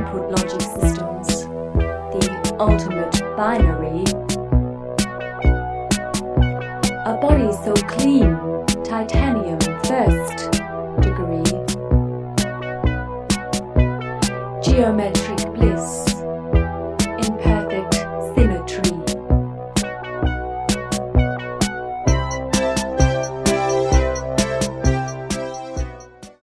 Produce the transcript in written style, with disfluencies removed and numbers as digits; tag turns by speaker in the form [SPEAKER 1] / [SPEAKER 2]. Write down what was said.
[SPEAKER 1] input logic systems, the ultimate binary. A body so clean, titanium first degree. Geometric bliss.